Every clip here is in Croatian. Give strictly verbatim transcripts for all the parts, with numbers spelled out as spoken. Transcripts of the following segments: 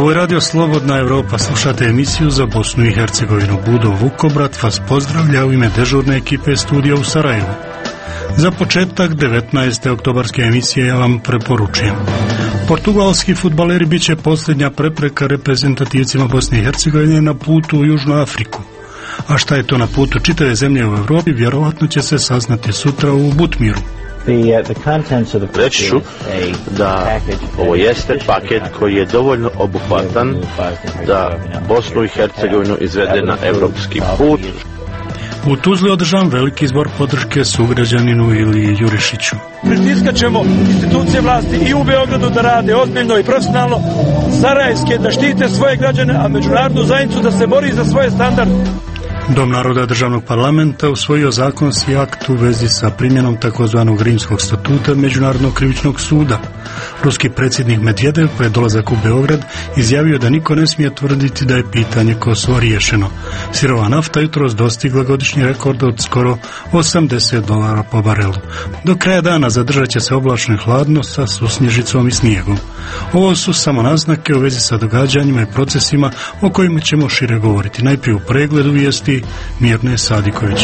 Ovo je Radio Slobodna Evropa, slušate emisiju za Bosnu i Hercegovinu. Budo Vukobrat vas pozdravlja u ime dežurne ekipe studija u Sarajevu. Za početak devetnaeste oktobarske emisije ja vam preporučujem. Portugalski fudbaleri bit će posljednja prepreka reprezentativcima Bosne i Hercegovine na putu u Južnu Afriku. A šta je to na putu čitave zemlje u Europi, vjerovatno će se saznati sutra u Butmiru. Reći ću da ovo jeste paket koji je dovoljno obuhvatan da Bosnu i Hercegovinu izvede na evropski put. U Tuzli održan veliki izbor podrške sugrađaninu Iliji Jurišiću. Pritiskat ćemo institucije vlasti i u Beogradu da rade ozbiljno i profesionalno, sarajevske da štite svoje građane, a međunarodnu zajednicu da se bori za svoje standarde. Dom naroda državnog parlamenta usvojio zakonski akt u vezi sa primjenom takozvanog Rimskog statuta Međunarodnog krivičnog suda. Ruski predsjednik Medvedev, koji je dolazak u Beograd, izjavio da niko ne smije tvrditi da je pitanje Kosova riješeno. Sirova nafta jutros dostigla godišnji rekord od skoro osamdeset dolara po barelu. Do kraja dana zadržat će se oblačno i hladno sa susnježicom i snijegom. Ovo su samo naznake u vezi sa događanjima i procesima o kojima ćemo šire govoriti. Najprije u pregledu vijesti Mirne Sadiković.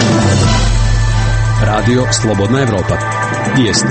Radio Slobodna Evropa. Vijesti.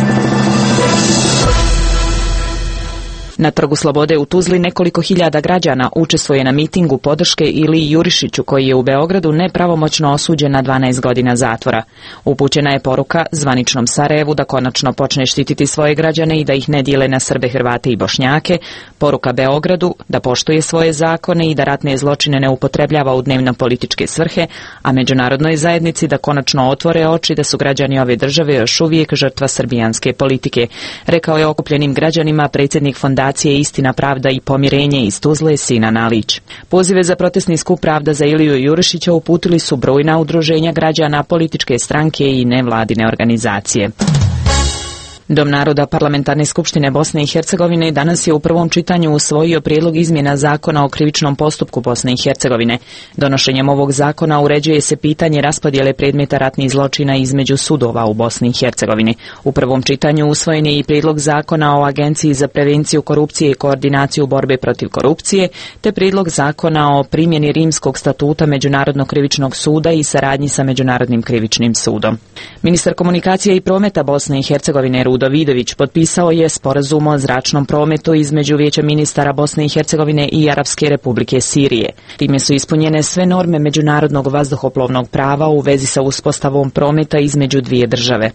Na Trgu Slobode u Tuzli nekoliko hiljada građana učestvuje na mitingu podrške Iliji Jurišiću, koji je u Beogradu nepravomoćno osuđen na dvanaest godina zatvora. Upućena je poruka zvaničnom Sarajevu da konačno počne štititi svoje građane i da ih ne dijele na Srbe, Hrvate i Bošnjake, poruka Beogradu da poštuje svoje zakone i da ratne zločine ne upotrebljava u dnevno političke svrhe, a međunarodnoj zajednici da konačno otvore oči da su građani ove države još uvijek žrtva srbijanske politike, rekao je okupljenim građanima predsjednik fondacije Istina, pravda i pomirenje iz Tuzle Sinan Alić. Pozive za protestni skup Pravda za Iliju Jurišića uputili su brojna udruženja građana, političke stranke i nevladine organizacije. Dom naroda Parlamentarne skupštine Bosne i Hercegovine danas je u prvom čitanju usvojio prijedlog izmjena zakona o krivičnom postupku Bosne i Hercegovine. Donošenjem ovog zakona uređuje se pitanje raspodjele predmeta ratnih zločina između sudova u Bosni i Hercegovini. U prvom čitanju usvojen je i prijedlog zakona o Agenciji za prevenciju korupcije i koordinaciju borbe protiv korupcije, te prijedlog zakona o primjeni Rimskog statuta Međunarodnog krivičnog suda i saradnji sa Međunarodnim krivičnim sudom. Ministar komunikacije i prometa Bosne i Hercegovine Vidović potpisao je sporazum o zračnom prometu između Vijeća ministara Bosne i Hercegovine i Arapske republike Sirije. Time su ispunjene sve norme međunarodnog vazduhoplovnog prava u vezi sa uspostavom prometa između dvije države.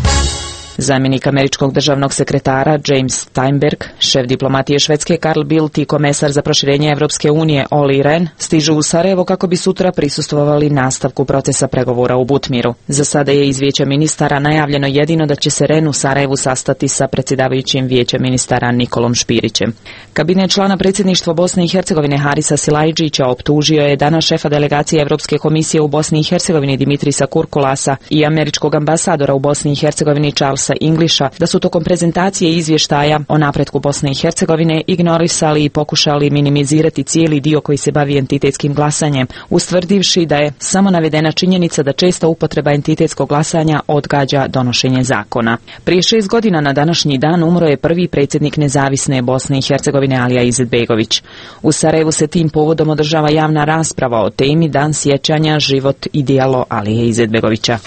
Zamjenik američkog državnog sekretara James Steinberg, šef diplomatije Švedske Carl Bildt i komesar za proširenje Evropske unije Olli Rehn stižu u Sarajevo kako bi sutra prisustvovali nastavku procesa pregovora u Butmiru. Za sada je iz Vijeća ministara najavljeno jedino da će se Rehn u Sarajevu sastati sa predsjedavajućim Vijeća ministara Nikolom Špirićem. Kabinet člana predsjedništva Bosne i Hercegovine Harisa Silajđića optužio je danas šefa delegacije Evropske komisije u Bosni i Hercegovini Dimitrisa Kurkulasa i američkog ambasadora u Bosni i Hercegovini Charlesa Inglisha da su tokom prezentacije izvještaja o napretku Bosne i Hercegovine ignorisali i pokušali minimizirati cijeli dio koji se bavi entitetskim glasanjem, ustvrdivši da je samo navedena činjenica da česta upotreba entitetskog glasanja odgađa donošenje zakona. Prije šest godina na današnji dan umro je prvi predsjednik nezavisne Bosne i Hercegovine Alija Izetbegović. U Sarajevu se tim povodom održava javna rasprava o temi Dan sjećanja, život i djelo Alije Izetbegovića.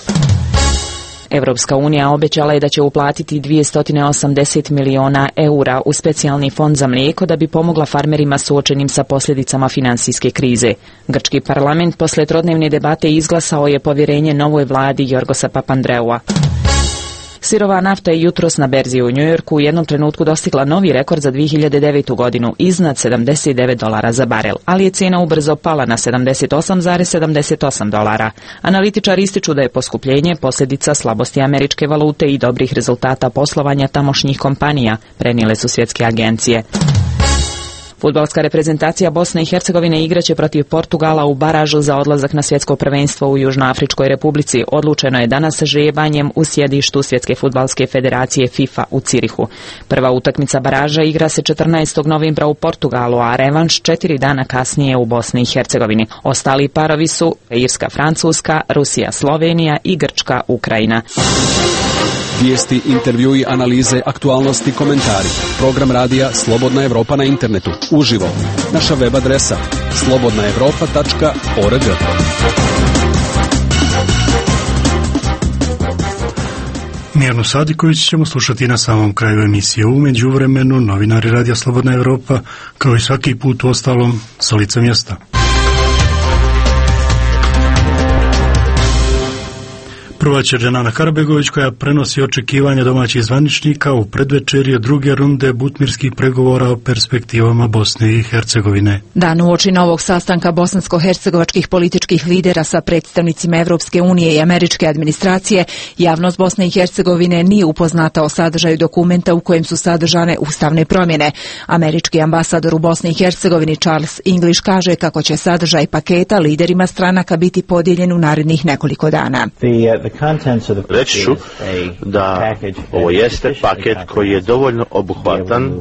Evropska unija obećala je da će uplatiti dvjesto osamdeset miliona eura u specijalni fond za mlijeko da bi pomogla farmerima suočenim sa posljedicama financijske krize. Grčki parlament posle trodnevne debate izglasao je povjerenje novoj vladi Jorgosa Papandreua. Sirova nafta je jutros na berzi u Njujorku u jednom trenutku dostigla novi rekord za dvije hiljade devetu godinu, iznad sedamdeset devet dolara za barel, ali je cijena ubrzo pala na sedamdeset osam zarez sedamdeset osam dolara. Analitičari ističu da je poskupljenje posljedica slabosti američke valute i dobrih rezultata poslovanja tamošnjih kompanija, prenijele su svjetske agencije. Fudbalska reprezentacija Bosne i Hercegovine igraće protiv Portugala u baražu za odlazak na svjetsko prvenstvo u Južnoafričkoj republici. Odlučeno je danas žebanjem u sjedištu Svjetske fudbalske federacije FIFA u Cirihu. Prva utakmica baraža igra se četrnaestog novembra u Portugalu, a revanš četiri dana kasnije u Bosni i Hercegovini. Ostali parovi su Irska, Francuska, Rusija, Slovenija i Grčka, Ukrajina. Vijesti, intervjui, analize, aktualnosti, komentari. Program radija Slobodna Evropa na internetu. uživo. Naša web adresa slobodna evropa tačka org. Mirnu Sadiković ćemo slušati na samom kraju emisije. U međuvremenu novinari Radija Slobodna Evropa, kao i svaki put u ostalom, sa lica mjesta. Prva će Dženana Karabegović, koja prenosi očekivanja domaćih zvaničnika u predvečerje druge runde butmirskih pregovora o perspektivama Bosne i Hercegovine. Dan uoči novog sastanka bosansko-hercegovačkih političkih lidera sa predstavnicima Evropske unije i američke administracije, javnost Bosne i Hercegovine nije upoznata o sadržaju dokumenta u kojem su sadržane ustavne promjene. Američki ambasador u Bosni i Hercegovini Charles English kaže kako će sadržaj paketa liderima stranaka biti podijeljen u narednih nekoliko dana. Reći ću da ovo jeste paket koji je dovoljno obuhvatan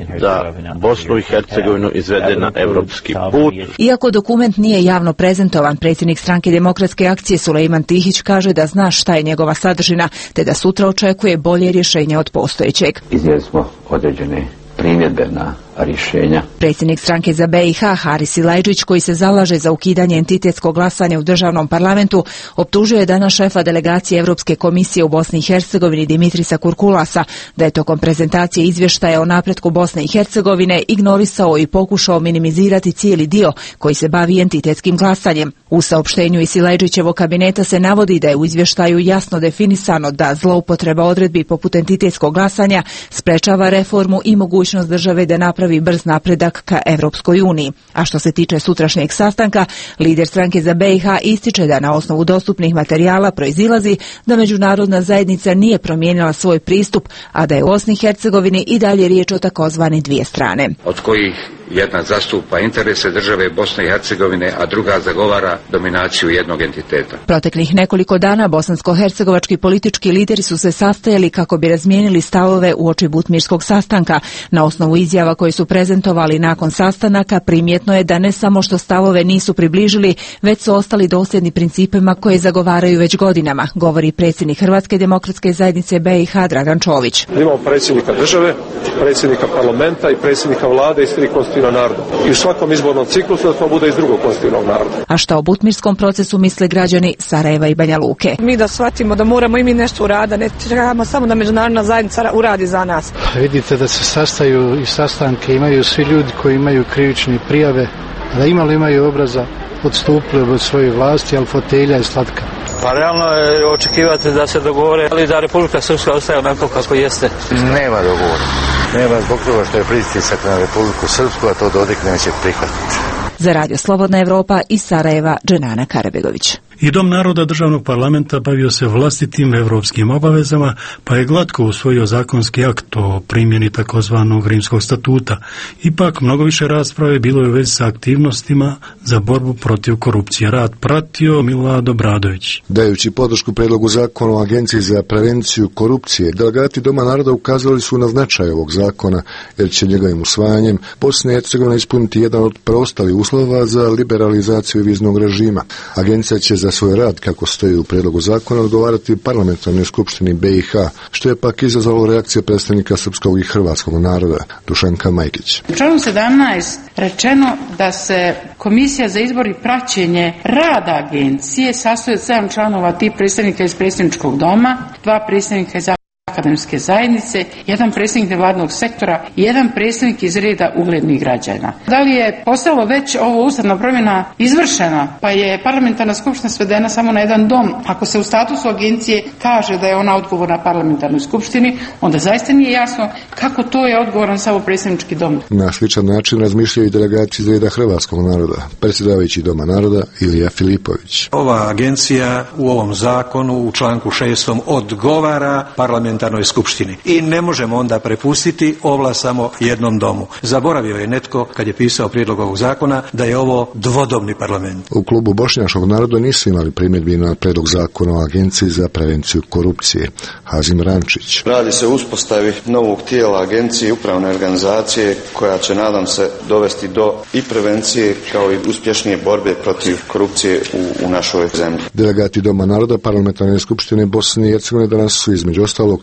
da Bosnu i Hercegovinu izvede na evropski put. Iako dokument nije javno prezentovan, predsjednik stranke Demokratske akcije Sulejman Tihić kaže da zna šta je njegova sadržina, te da sutra očekuje bolje rješenje od postojećeg. Iznijeli smo određene primjedbe na rješenja. Predsjednik stranke za B i H Haris Silajdžić, koji se zalaže za ukidanje entitetskog glasanja u državnom parlamentu, optužuje danas šefa delegacije Europske komisije u Bosni i Hercegovini Dimitrisa Kurkulasa da je tokom prezentacije izvještaja o napretku Bosne i Hercegovine ignorisao i pokušao minimizirati cijeli dio koji se bavi entitetskim glasanjem. U saopštenju iz Silajdžićevog kabineta se navodi da je u izvještaju jasno definisano da zloupotreba odredbi poput entitetskog glasanja sprečava reformu i mogućnost države da napravi brz napredak ka Evropskoj uniji. A što se tiče sutrašnjeg sastanka, lider stranke za B i H ističe da na osnovu dostupnih materijala proizilazi da međunarodna zajednica nije promijenila svoj pristup, a da je u Bosni i Hercegovini i dalje riječ o takozvane dvije strane. Od kojih jedna zastupa interese države Bosne i Hercegovine, a druga zagovara dominaciju jednog entiteta. Proteklih nekoliko dana bosansko-hercegovački politički lideri su se sastajali kako bi razmijenili stavove uoči butmirskog sastanka. Na osnovu izjava koje su prezentovali nakon sastanaka, primjetno je da ne samo što stavove nisu približili, već su ostali dosljedni principima koje zagovaraju već godinama, govori predsjednik Hrvatske demokratske zajednice B i H Dragan Čović. Imamo predsjednika države, predsjednika parlamenta i predsjednika vlade iz tri konstitutivna naroda. I u svakom izbornom ciklusu da to bude iz drugog konstitutivnog naroda. A šta o butmirskom procesu misle građani Sarajeva i Banja Luke? Mi da shvatimo da moramo i mi nešto uraditi, ne trebamo samo da međunarodna zajednica uradi za nas. Vidite da se sastaju i sastanke imaju svi ljudi koji imaju krivične prijave, a da imali imaju obraza, odstupili od svoje vlasti, ali fotelja je slatka. Pa realno je očekivati da se dogovore, ali da Republika Srpska ostaje onako kako jeste. Nema dogovora. Nema zbog toga što je pritisak na Republiku Srpsku, a to Dodik neće prihvatiti. Za Radio Slobodna Evropa iz Sarajeva, Dženana Karabegović. I Dom naroda državnog parlamenta bavio se vlastitim evropskim obavezama, pa je glatko usvojio zakonski akt o primjeni takozvanog Rimskog statuta. Ipak, mnogo više rasprave bilo je u vezi sa aktivnostima za borbu protiv korupcije. Rad pratio Milado Bradović. Dajući podršku predlogu zakona o Agenciji za prevenciju korupcije, delegati Doma naroda ukazali su na značaj ovog zakona, jer će njegovim usvajanjem Bosna i Hercegovina ispuniti jedan od preostalih uslova za liberalizaciju viznog režima. Agencija će za svoj rad, kako stoji u predlogu zakona, odgovarati parlamentarnoj skupštini B i H, što je pak izazvalo reakcije predstavnika srpskog i hrvatskog naroda. Dušanka Majkić. U članu sedamnaest rečeno da se Komisija za izbor i praćenje rada agencije sastoji od sedam članova, tri predstavnika iz predsjedničkog doma, dva predstavnika iz akademske zajednice, jedan predstavnik nevladnog sektora i jedan predstavnik iz reda uglednih građana. Da li je postalo već ovo ustavna promjena izvršena, pa je parlamentarna skupština svedena samo na jedan dom? Ako se u statusu agencije kaže da je ona odgovorna parlamentarnoj skupštini, onda zaista nije jasno kako to je odgovoran samo predstavnički dom. Na sličan način razmišljaju i delegati iz reda hrvatskog naroda, predsjedavajući Doma naroda Ilija Filipović. Ova agencija u ovom zakonu u članku šestom odgovara parlamentarnoj skupštini i ne možemo onda prepustiti ovlast samo jednom domu. Zaboravio je netko, kad je pisao prijedlog ovog zakona, da je ovo dvodomni parlament. U klubu bošnjačkog naroda nisu imali primjedbi na prijedlog zakona o Agenciji za prevenciju korupcije. Hazim Rančić. Radi se o uspostavi novog tijela agencije, upravne organizacije, koja će, nadam se, dovesti do i prevencije kao i uspješnije borbe protiv korupcije u, u našoj zemlji. Delegati Doma naroda parlamentarne skupštine Bosne i Hercegovine danas su između ostalog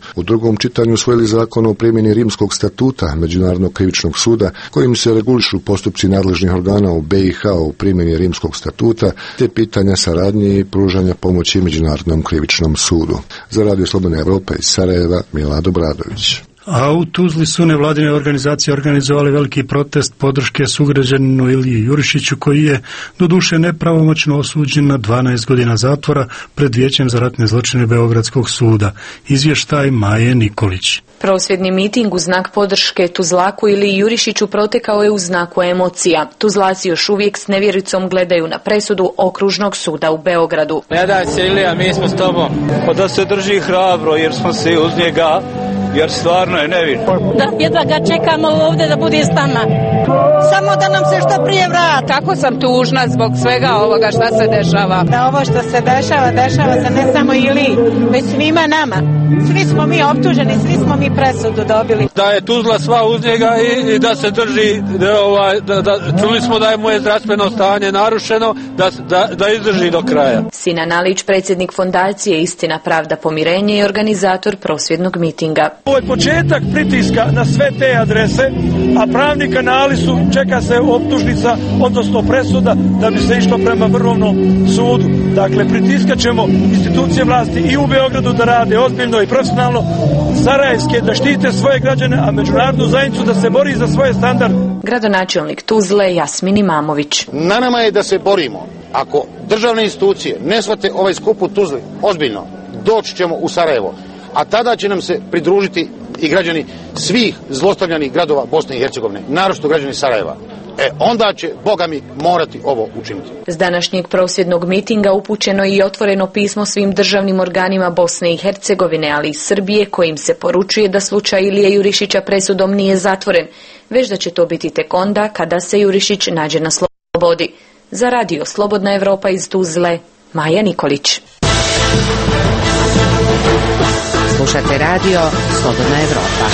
u drugom čitanju usvojili zakon o primjeni Rimskog statuta Međunarodnog krivičnog suda, kojim se regulišu postupci nadležnih organa u B i H u primjeni Rimskog statuta, te pitanja saradnje i pružanja pomoći Međunarodnom krivičnom sudu. Za Radio Slobodna Evropa iz Sarajeva, Milado Bradović. A u Tuzli su nevladine organizacije organizovali veliki protest podrške sugrađaninu Iliji Jurišiću, koji je doduše nepravomoćno osuđen na dvanaest godina zatvora pred Vijećem za ratne zločine Beogradskog suda. Izvještaj Maje Nikolić. Prosvjedni miting u znak podrške Tuzlaku ili Jurišiću protekao je u znaku emocija. Tuzlaci još uvijek s nevjericom gledaju na presudu Okružnog suda u Beogradu. Ne daj se Ilija, mi smo s tobom. Pa da se drži hrabro jer smo se uz njega, jer stvarno je nevin. Da jedva ga čekamo ovdje da bude s nama. Samo da nam se što prije vrati. Tako sam tužna zbog svega ovoga što se dešava. Da ovo što se dešava, dešava se ne samo Iliji, već svima nama. Svi smo mi optuženi, svi smo mi presudu dobili. Da je Tuzla sva uz njega i, i da se drži, da, ovaj, da, da, čuli smo da je mu je zdravstveno stanje narušeno, da, da, da izdrži do kraja. Sinan Alić, predsjednik fondacije Istina, pravda, pomirenje i organizator prosvjednog mitinga. Ovo je početak pritiska na sve te adrese, a pravni kanali su, čeka se optužnica, odnosno presuda, da bi se išlo prema Vrhovnom sudu. Dakle, pritiskat ćemo institucije vlasti i u Beogradu da rade ozbiljno i profesionalno, sarajevske da štite svoje građane, a međunarodnu zajednicu da se bori za svoje standarde. Gradonačelnik Tuzle Jasmin Imamović. Na nama je da se borimo. Ako državne institucije ne shvate ovaj skup u Tuzli ozbiljno, doći ćemo u Sarajevo, a tada će nam se pridružiti i građani svih zlostavljanih gradova Bosne i Hercegovine, naročito građani Sarajeva. E, onda će, Boga mi, morati ovo učiniti. S današnjeg prosvjednog mitinga upućeno je i otvoreno pismo svim državnim organima Bosne i Hercegovine, ali i Srbije, kojim se poručuje da slučaj Ilije Jurišića presudom nije zatvoren, već da će to biti tek onda kada se Jurišić nađe na slobodi. Za Radio Slobodna Evropa iz Tuzle, Maja Nikolić. Slušate Radio Slobodna Evropa.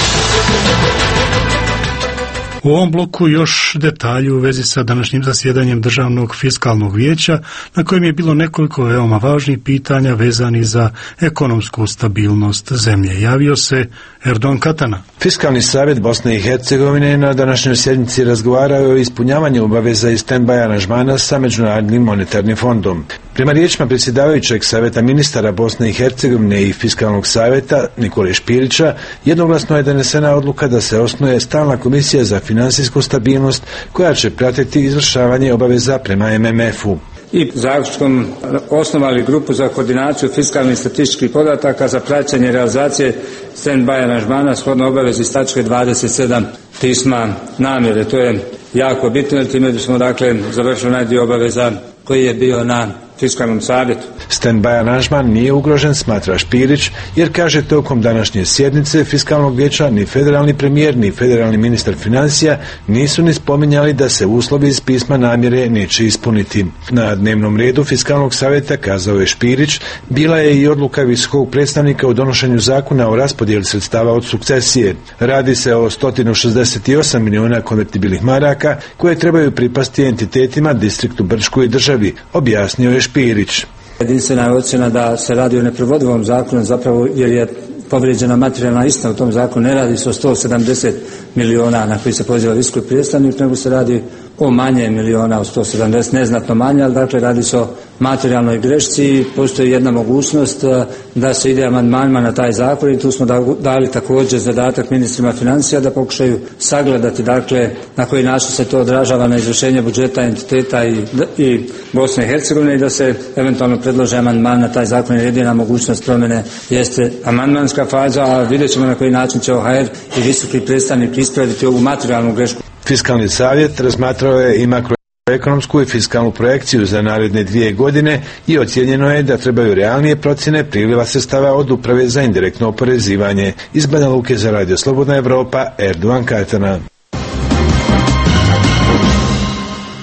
U ovom bloku još detalji u vezi sa današnjim zasjedanjem Državnog fiskalnog vijeća, na kojem je bilo nekoliko veoma važnih pitanja vezani za ekonomsku stabilnost zemlje. Javio se Erdogan Katana. Fiskalni savjet Bosne i Hercegovine na današnjoj sjednici razgovarao o ispunjavanju obaveza iz stand-by aranžmana sa Međunarodnim monetarnim fondom. Prema riječima predsjedavajućeg savjeta ministara Bosne i Hercegovine i fiskalnog savjeta Nikole Špirića, jednoglasno je donesena odluka da se osnuje stalna komisija za financijsku stabilnost koja će pratiti izvršavanje obaveza prema M M F-u. I zaključkom osnovali grupu za koordinaciju fiskalnih statističkih podataka za praćenje realizacije stand-by aranžmana shodno obavezi iz tačke dvadeset sedam pisma namjere. To je jako bitno jer time bismo dakle završili onaj dio obaveza koji je bio na fiskalnom savjetu. Stand-by aranžman nije ugrožen, smatra Špirić, jer kaže tokom današnje sjednice fiskalnog vijeća ni federalni premijer ni federalni ministar financija nisu ni spominjali da se uslovi iz pisma namjere neće ispuniti. Na dnevnom redu fiskalnog savjeta, kazao je Špirić, bila je i odluka visokog predstavnika o donošenju zakona o raspodjeli sredstava od sukcesije. Radi se o sto šezdeset osam miliona konvertibilnih maraka koje trebaju pripasti entitetima, distriktu Brčkoj i državi, objasnio je Špirić. Jedinstvena je ocjena da se radi o neprovodivom zakonu, zapravo jer je povrijeđena materijalna istina u tom zakonu. Ne radi se o sto sedamdeset miliona na koji se poziva visoki predstavnik, nego se radi o manje miliona, o sto sedamdeset, neznatno manje, ali dakle radi se o materijalnoj grešci i postoji jedna mogućnost da se ide amandmanima na taj zakon i tu smo dali također zadatak ministrima financija da pokušaju sagledati dakle na koji način se to odražava na izvršenje budžeta entiteta i, i Bosne i Hercegovine i da se eventualno predlože amandman na taj zakon jer jedina mogućnost promjene jeste amandmanska faza, a vidjet ćemo na koji način će O H R i visoki predstavnik ispraviti ovu materijalnu grešku. Fiskalni savjet razmatrao je i makroekonomsku i fiskalnu projekciju za naredne dvije godine i ocijenjeno je da trebaju realnije procjene priliva sredstava od uprave za indirektno oporezivanje. Iz Banja Luke za Radio Slobodna Evropa, Erdogan Katana.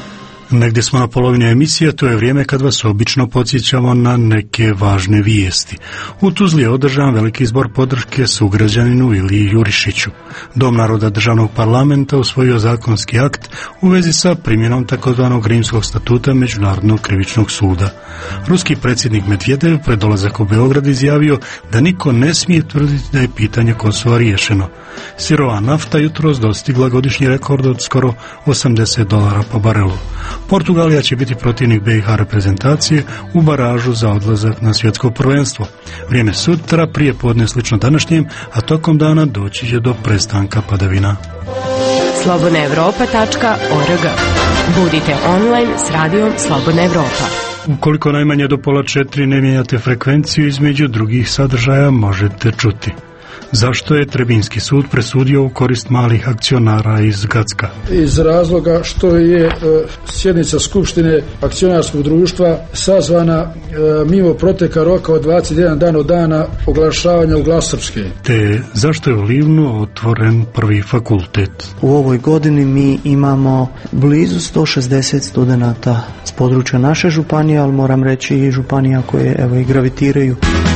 Negdje smo na polovini emisije, to je vrijeme kad vas obično podsjećamo na neke važne vijesti. U Tuzli je održan veliki zbor podrške sugrađaninu Iliji Jurišiću. Dom naroda državnog parlamenta usvojio zakonski akt u vezi sa primjenom takozvanog Rimskog statuta Međunarodnog krivičnog suda. Ruski predsjednik Medvedev pred dolazak u Beograd izjavio da niko ne smije tvrditi da je pitanje Kosova riješeno. Sirova nafta jutros dostigla godišnji rekord od skoro osamdeset dolara po barelu. Portugalija će biti protivnik B i H reprezentacije u baražu za odlazak na svjetsko prvenstvo. Vrijeme sutra prije podne slično današnjem, a tokom dana doći će do prestanka padavina. slobodna evropa tačka org. Budite online s radijom Slobodna Evropa. Ukoliko najmanje do pola četiri ne mijenjate frekvenciju, između drugih sadržaja možete čuti. Zašto je Trebinski sud presudio u korist malih akcionara iz Gacka? Iz razloga što je e, sjednica Skupštine akcionarskog društva sazvana e, mimo proteka roka od dvadeset jedan dan od dana oglašavanja u Glas Srpske. Te zašto je u Livnu otvoren prvi fakultet? U ovoj godini mi imamo blizu sto šezdeset studenata s područja naše županije, ali moram reći i županija koje evo i gravitiraju.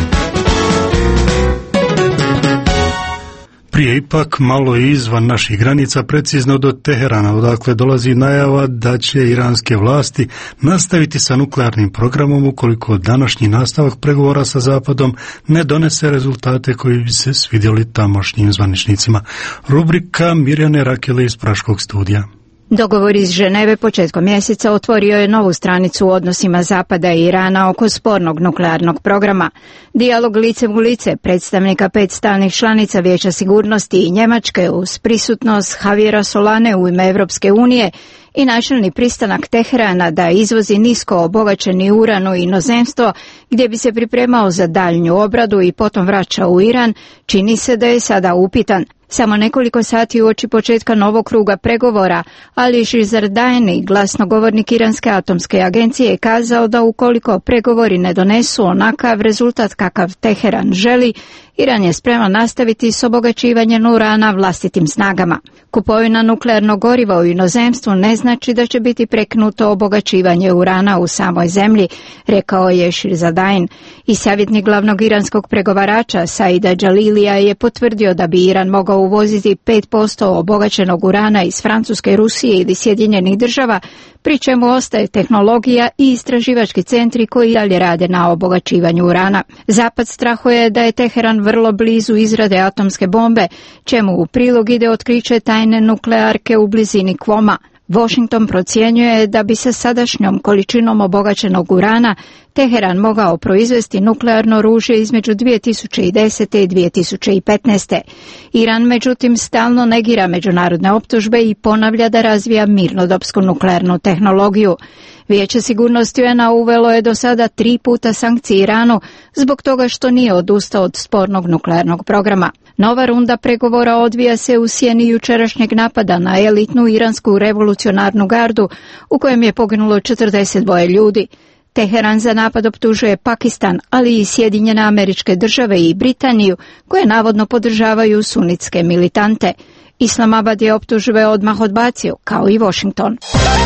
Prije ipak malo izvan naših granica, precizno do Teherana, odakle dolazi najava da će iranske vlasti nastaviti sa nuklearnim programom ukoliko današnji nastavak pregovora sa Zapadom ne donese rezultate koji bi se svidjeli tamošnjim zvaničnicima. Rubrika Mirjane Rakele iz Praškog studija. Dogovor iz Ženeve početkom mjeseca otvorio je novu stranicu u odnosima Zapada i Irana oko spornog nuklearnog programa. Dijalog licem u lice predstavnika pet stalnih članica Vijeća sigurnosti i Njemačke uz prisutnost Javiera Solane u ime Evropske unije i načelni pristanak Teherana da izvozi nisko obogaćeni uran u inozemstvo gdje bi se pripremao za daljnju obradu i potom vraća u Iran, čini se da je sada upitan. Samo nekoliko sati uoči početka novog kruga pregovora, Ali Šizardajni, glasnogovornik Iranske atomske agencije, je kazao da ukoliko pregovori ne donesu onakav rezultat kakav Teheran želi, Iran je spreman nastaviti s obogaćivanjem urana vlastitim snagama. Kupovina nuklearnog goriva u inozemstvu ne znači da će biti prekinuto obogaćivanje urana u samoj zemlji, rekao je Širzadain. I savjetnik glavnog iranskog pregovarača Saida Džalilija je potvrdio da bi Iran mogao uvoziti pet posto obogaćenog urana iz Francuske, Rusije ili Sjedinjenih država, pri čemu ostaje tehnologija i istraživački centri koji dalje rade na obogaćivanju urana. Zapad strahuje da je Teheran vrlo blizu izrade atomske bombe, čemu u prilog ide otkriće tajne nuklearke u blizini Kvoma. Washington procjenjuje da bi sa sadašnjom količinom obogaćenog urana Teheran mogao proizvesti nuklearno oružje između dvije tisuće desete i dvije tisuće petnaeste. Iran međutim stalno negira međunarodne optužbe i ponavlja da razvija mirnodopsku nuklearnu tehnologiju. Vijeće sigurnosti U N A uvelo je do sada tri puta sankcije Iranu zbog toga što nije odustao od spornog nuklearnog programa. Nova runda pregovora odvija se u sjeni jučerašnjeg napada na elitnu iransku revolucionarnu gardu u kojem je poginulo četrdeset dva ljudi. Teheran za napad optužuje Pakistan, ali i Sjedinjene Američke Države i Britaniju, koje navodno podržavaju sunitske militante. Islamabad je optužbe odmah odbacio, kao i Washington.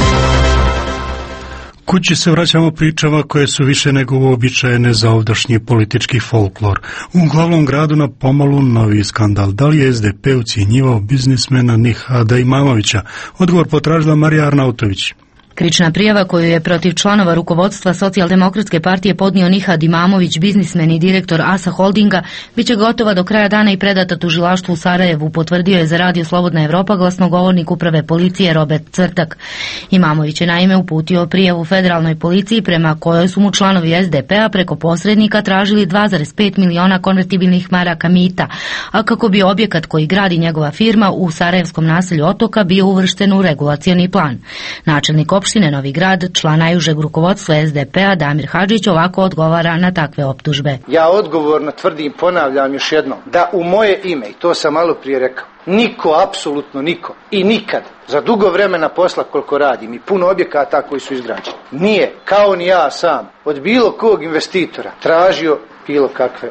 Kući se vraćamo pričama koje su više nego uobičajene za ovdašnji politički folklor. U glavnom gradu na pomalu novi skandal. Da li je S D P ucjenjivao biznismena Nihada Imamovića? Odgovor potražila Marija Arnautović. Krivična prijava koju je protiv članova rukovodstva Socijaldemokratske partije podnio Nihad Imamović, biznismen i direktor Asa Holdinga, bit će gotova do kraja dana i predata tužilaštvu u Sarajevu, potvrdio je za radio Slobodna Evropa glasnogovornik uprave policije Robert Cvrtak. Imamović je naime uputio prijavu federalnoj policiji prema kojoj su mu članovi S D P-a preko posrednika tražili dva zarez pet miliona konvertibilnih maraka mita, a kako bi objekat koji gradi njegova firma u sarajevskom naselju Otoka bio uvršten u regulacioni plan. Načelnik opštine Novi Grad, član najužeg rukovodstva S D P-a Damir Hadžić ovako odgovara na takve optužbe. Ja odgovorno tvrdim, ponavljam još jednom, da u moje ime, i to sam malo prije rekao, niko, apsolutno niko i nikad za dugo vremena posla koliko radim i puno objekata koji su izgrađeni, nije, kao ni ja sam, od bilo kog investitora tražio bilo kakve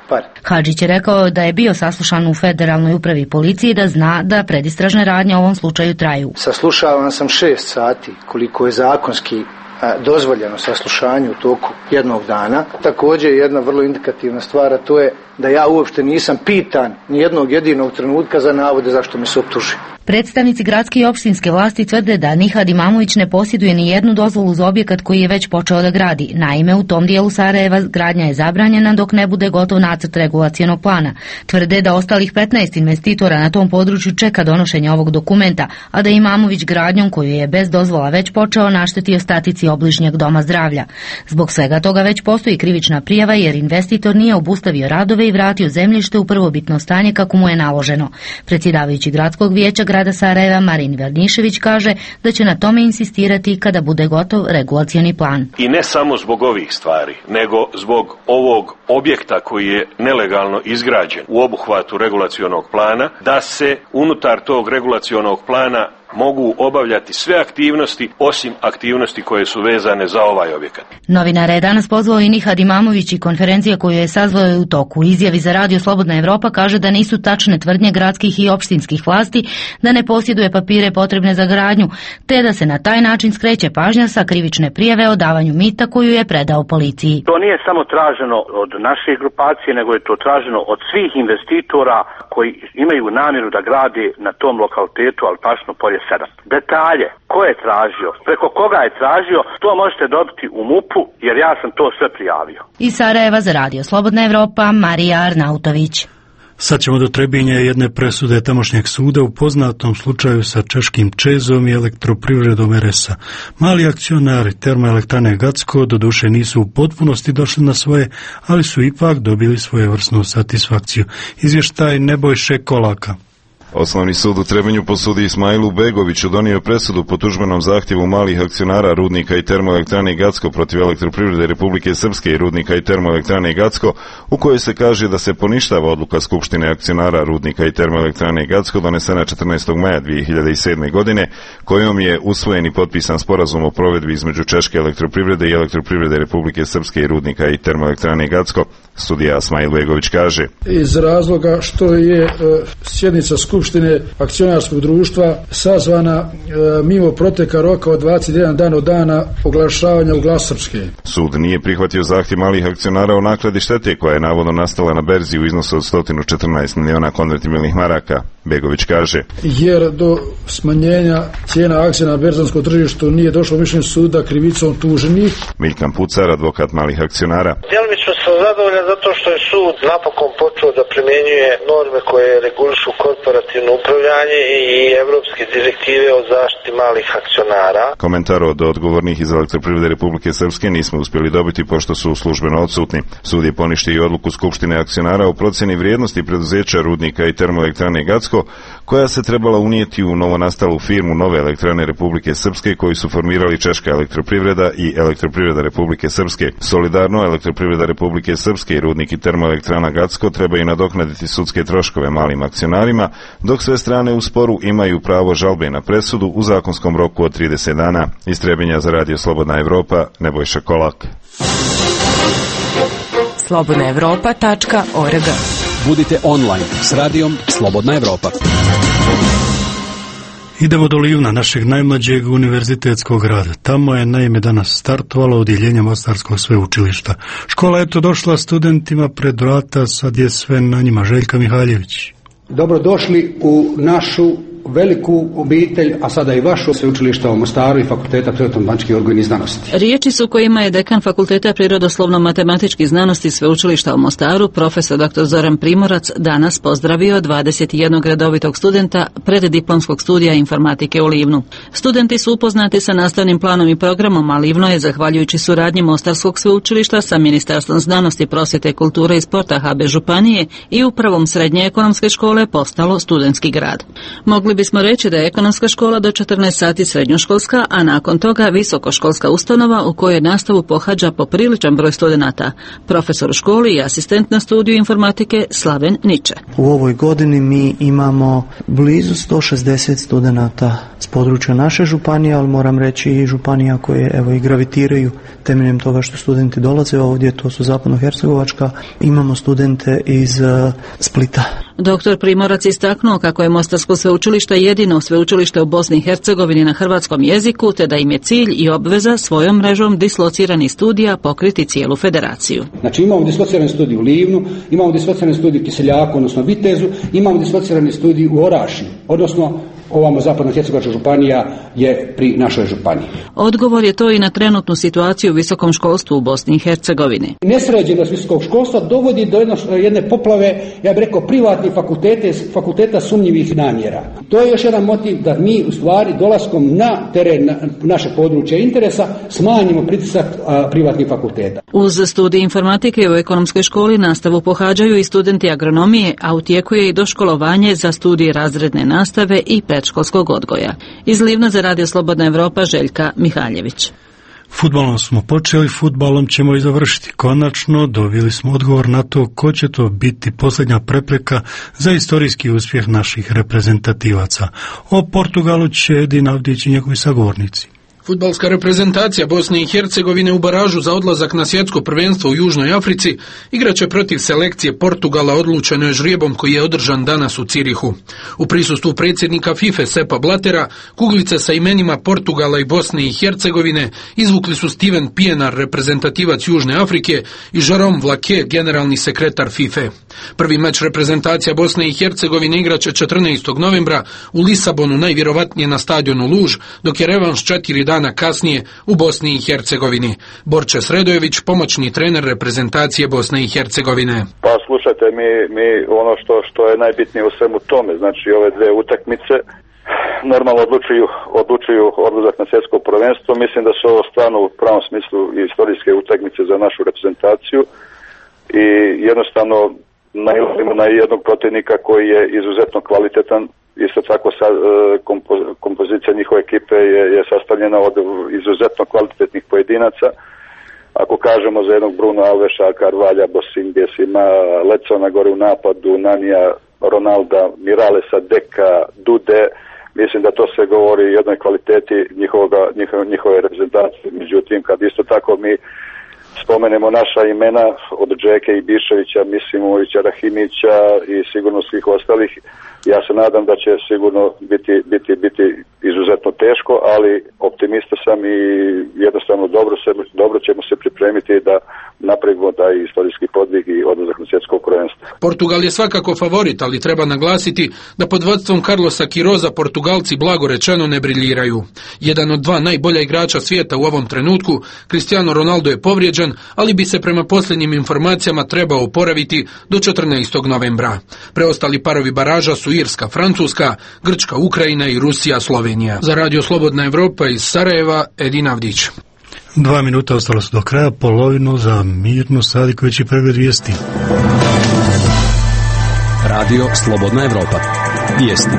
park. Hadžić je rekao da je bio saslušan u Federalnoj upravi policije i da zna da predistražne radnje u ovom slučaju traju. Saslušavan sam šest sati, koliko je zakonski dozvoljeno saslušanje u toku jednog dana. Također jedna vrlo indikativna stvar, a to je da ja uopšte nisam pitan ni jednog jedinog trenutka za navode zašto me se optuži. Predstavnici gradske i opštinske vlasti tvrde da Nihad Imamović ne posjeduje ni jednu dozvolu za objekat koji je već počeo da gradi. Naime, u tom dijelu Sarajeva gradnja je zabranjena dok ne bude gotov nacrt regulacionog plana. Tvrde da ostalih petnaest investitora na tom području čeka donošenje ovog dokumenta, a da Imamović gradnjom koju je bez dozvola već počeo naštetio statici obližnjeg doma zdravlja. Zbog svega toga već postoji krivična prijava jer investitor nije obustavio radove i vratio zemljište u prvobitno stanje kako mu je naloženo. Predsjedavajući gradskog vijeća grada Sarajeva Marin Vernišević kaže da će na tome insistirati kada bude gotov regulacioni plan. I ne samo zbog ovih stvari, nego zbog ovog objekta koji je nelegalno izgrađen u obuhvatu regulacionog plana, da se unutar tog regulacionog plana mogu obavljati sve aktivnosti osim aktivnosti koje su vezane za ovaj objekat. Novinara je danas pozvao i Nihad Imamović i konferencija koju je sazvao je u toku. U izjavi za Radio Slobodna Evropa kaže da nisu tačne tvrdnje gradskih i opštinskih vlasti da ne posjeduje papire potrebne za gradnju, te da se na taj način skreće pažnja sa krivične prijave o davanju mita koju je predao policiji. To nije samo traženo od naše grupacije, nego je to traženo od svih investitora koji imaju namjeru da grade na tom lokalitetu, ali tačno polje sedam. Detalje, ko je tražio, preko koga je tražio, to možete dobiti u MUP-u, jer ja sam to sve prijavio. Iz Sarajeva za Radio Slobodna Evropa, Marija Arnautović. Sad ćemo do Trebinja jedne presude tamošnjeg suda u poznatom slučaju sa češkim Čezom i elektroprivredom er es a. Mali akcionari termoelektrane Gacko doduše nisu u potpunosti došli na svoje, ali su ipak dobili svojevrsnu satisfakciju. Izvještaj Nebojše Kolaka. Osnovni sud u Trebinju po sudi Ismailu Begoviću donio je presudu po tužbenom zahtjevu malih akcionara Rudnika i termoelektrane Gacko protiv Elektroprivrede Republike Srpske i Rudnika i termoelektrane Gacko, u kojoj se kaže da se poništava odluka Skupštine akcionara Rudnika i termoelektrane Gacko donesena četrnaestog maja dvije hiljade sedme. godine, kojom je usvojen i potpisan sporazum o provedbi između Češke elektroprivrede i Elektroprivrede Republike Srpske i Rudnika i termoelektrane Gacko. Sudija Ismail Begović kaže: iz razloga što je e, sjednica Skupštine akcionarskog društva sazvana e, mimo proteka roka od dvadeset jedan dan od dana oglašavanja u Glas Srpske. Sud nije prihvatio zahtjev malih akcionara o naknadi štete koja je navodno nastala na berzi u iznosu od sto četrnaest miliona konvertibilnih maraka. Begović kaže: jer do smanjenja cijena akcija na berzanskom tržištu nije došlo mišljenje suda krivicom tuženih. Milkan Pucar, advokat malih akcionara: djelomično sam zadovoljan zato što je sud napokon počeo da primjenjuje norme koje regulišu korporativno upravljanje i evropske direktive o zaštiti malih akcionara. Komentar od odgovornih iz Elektroprivrede Republike Srpske nismo uspjeli dobiti pošto su službeno odsutni. Sud je poništio i odluku Skupštine akcionara o procjeni vrijednosti preduzeća Rudnika i termoelektrane Gacko, koja se trebala unijeti u novonastalu firmu Nove elektrane Republike Srpske koju su formirali Češka elektroprivreda i Elektroprivreda Republike Srpske. Solidarno Elektroprivreda Republike Srpske i Rudnik i termoelektrana Gacko trebaju nadoknaditi sudske troškove malim akcionarima, dok sve strane u sporu imaju pravo žalbe na presudu u zakonskom roku od trideset dana. Iz Trebinja za Radio Slobodna Evropa, Nebojša Kolak. slobodna evropa tačka org. Budite online s radijom Slobodna Evropa. Idemo do Livna, našeg najmlađeg univerzitetskog grada. Tamo je naime danas startovalo odjeljenje Mostarskog sveučilišta. Škola je to došla studentima pred vrata, sad je sve na njima. Željka Mihaljević. Dobrodošli u našu veliku obitelj, a sada i vašu sveučilišta u Mostaru i Fakulteta prirodno-matematičkih odgojnih znanosti. Riječi su kojima je dekan Fakulteta prirodoslovno-matematičkih znanosti sveučilišta u Mostaru, profesor doktor Zoran Primorac, danas pozdravio dvadeset jedan redovitog studenta preddiplomskog studija informatike u Livnu. Studenti su upoznati sa nastavnim planom i programom, a Livno je, zahvaljujući suradnji Mostarskog sveučilišta sa Ministarstvom znanosti, prosvjete, kulture i sporta H B županije i upravom Srednje ekonomske škole postalo studentski grad. Mogli bismo reći da je ekonomska škola do četrnaest sati srednjoškolska, a nakon toga visokoškolska ustanova u kojoj nastavu pohađa popriličan broj studenata. Profesor u školi i asistent na studiju informatike Slaven Niče. U ovoj godini mi imamo blizu sto šezdeset studenata s područja naše županije, ali moram reći i županija koje evo i gravitiraju temeljem toga što studenti dolaze ovdje, to su Zapadno-hercegovačka, imamo studente iz uh, Splita. Doktor Primorac istaknuo kako je Mostarsko sveučilište jedino sveučilište u Bosni i Hercegovini na hrvatskom jeziku, te da im je cilj i obveza svojom mrežom dislociranih studija pokriti cijelu federaciju. Znači imamo dislocirani studij u Livnu, imamo dislocirani studij u Kiseljaku, odnosno Vitezu, imamo dislocirani studij u Orašju, odnosno ovamo Zapadno-hercegovačka županija je pri našoj županiji. Odgovor je to i na trenutnu situaciju u visokom školstvu u Bosni i Hercegovini. Nesređenost visokog školstva dovodi do jedne poplave, ja bih rekao, privatnih fakultete, fakulteta sumnjivih namjera. To je još jedan motiv da mi u stvari dolaskom na teren na naše područje interesa smanjimo pritisak a, privatnih fakulteta. Uz studij informatike u ekonomskoj školi nastavu pohađaju i studenti agronomije, a u tijeku je i doškolovanje za studij razredne nastave i predškolskog odgoja. Iz Livna za Radio Slobodna Evropa Željka Mihaljević. Fudbalom smo počeli, fudbalom ćemo i završiti. Konačno dobili smo odgovor na to ko će to biti posljednja prepreka za istorijski uspjeh naših reprezentativaca. O Portugalu će Edin Avdić i njegovi sagovornici. Fudbalska reprezentacija Bosne i Hercegovine u baražu za odlazak na svjetsko prvenstvo u Južnoj Africi igraće protiv selekcije Portugala, odlučeno je žrijebom koji je održan danas u Cirihu. U prisustvu predsjednika FIFA Sepa Blatera, kuglice sa imenima Portugala i Bosne i Hercegovine izvukli su Steven Pienaar, reprezentativac Južne Afrike, i Jerome Vlake, generalni sekretar FIFA. Prvi meč reprezentacija Bosne i Hercegovine igraće četrnaestog novembra u Lisabonu, najvjerovatnije na stadionu Luž, dok je revanš četiri dana kasnije u Bosni i Hercegovini. Borče Sredojević, pomoćni trener reprezentacije Bosne i Hercegovine. Pa slušajte, mi, mi ono što, što je najbitnije u svemu tome, znači ove dve utakmice normalno odlučuju, odlučuju odlazak na svjetsko prvenstvo. Mislim da su ovo stvarno u pravom smislu istorijske utakmice za našu reprezentaciju i jednostavno nailazimo na jednog protivnika koji je izuzetno kvalitetan. Isto tako sa, kompo, kompozicija njihove ekipe je, je sastavljena od izuzetno kvalitetnih pojedinaca. Ako kažemo za jednog Bruno Alveša, Carvalha, Bosingesima, Lecona gore u napadu, Nanija, Ronalda, Miralesa, Deka, Dude, mislim da to se govori o jednoj kvaliteti njihovoga, njihove, njihove reprezentacije. Međutim, kad isto tako mi spomenemo naša imena od Džeke i Biševića, Misimovića, Rahimića i sigurno svih ostalih, ja se nadam da će sigurno biti, biti, biti izuzetno teško, ali optimista sam i jednostavno dobro, se, dobro ćemo se pripremiti da napravimo taj istorijski podvig i odlazak na svjetsko prvenstvo. Portugal je svakako favorit, ali treba naglasiti da pod vodstvom Carlosa Quiroza Portugalci blago rečeno ne briljiraju. Jedan od dva najbolja igrača svijeta u ovom trenutku, Cristiano Ronaldo, je povrijeđen, ali bi se prema posljednjim informacijama trebao oporaviti do četrnaestog novembra. Preostali parovi baraža su Irska, Francuska, Grčka, Ukrajina i Rusija, Slovenija. Za Radio Slobodna Evropa iz Sarajeva, Edin Avdić. Dva minuta ostalo su do kraja, polovinu za Mirnu Sadiković i pregled vijesti. Radio Slobodna Evropa. Vijesti.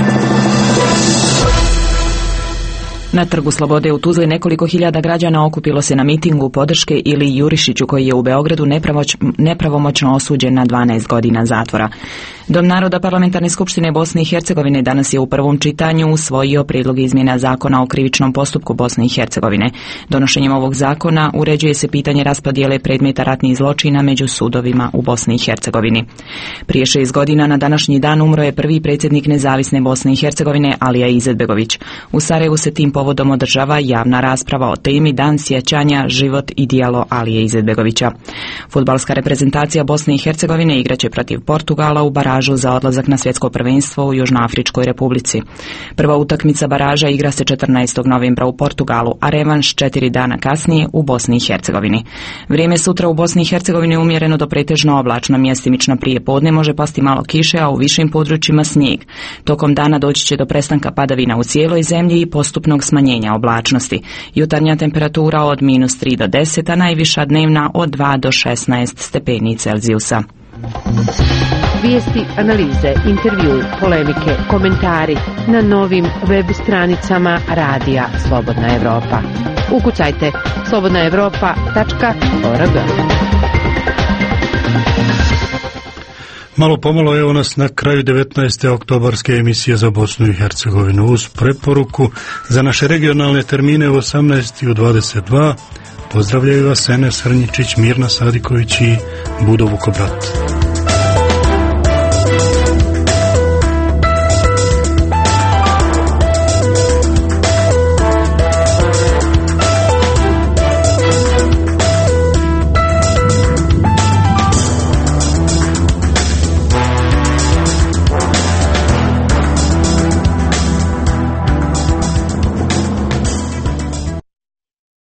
Na Trgu Slobode u Tuzli nekoliko hiljada građana okupilo se na mitingu podrške Iliji Jurišiću, koji je u Beogradu nepravoć, nepravomoćno osuđen na dvanaest godina zatvora. Dom naroda Parlamentarne skupštine Bosne i Hercegovine danas je u prvom čitanju usvojio prijedlog izmjena zakona o krivičnom postupku Bosne i Hercegovine. Donošenjem ovog zakona uređuje se pitanje raspodjele predmeta ratnih zločina među sudovima u Bosni i Hercegovini. Prije šest godina na današnji dan umro je prvi predsjednik nezavisne Bosne i Hercegovine, Alija Izetbegović. U Sarajevu se tim povodom održava javna rasprava o temi Dan sjećanja, život i djelo Alije Izetbegovića. Fudbalska reprezentacija Bosne i Hercegovine igraće protiv Portugala u baražu za odlazak na svjetsko prvenstvo u Južnoafričkoj Republici. Prva utakmica baraža igra se četrnaestog novembra u Portugalu, a revanš četiri dana kasnije u Bosni i Hercegovini. Vrijeme sutra u Bosni i Hercegovini umjereno do pretežno oblačno, mjestimično prije podne može pasti malo kiše, a u višim područjima snijeg. Tokom dana doći će do prestanka padavina u cijeloj zemlji i postupnog smanjenja oblačnosti. Jutarnja temperatura od minus tri do deset, a najviša dnevna od dva do šesnaest stepeni Celzijusa. Vijesti, analize, intervju, polemike, komentari na novim web stranicama Radija Slobodna Evropa. Ukucajte slobodna evropa tačka org. Malo pomalo evo nas na kraju devetnaeste oktobarske emisije za Bosnu i Hercegovinu. Uz preporuku za naše regionalne termine u osamnaest i u dvadeset dva pozdravljaju vas Enes Hrnjičić, Mirna Sadiković i Budo Vukobrat.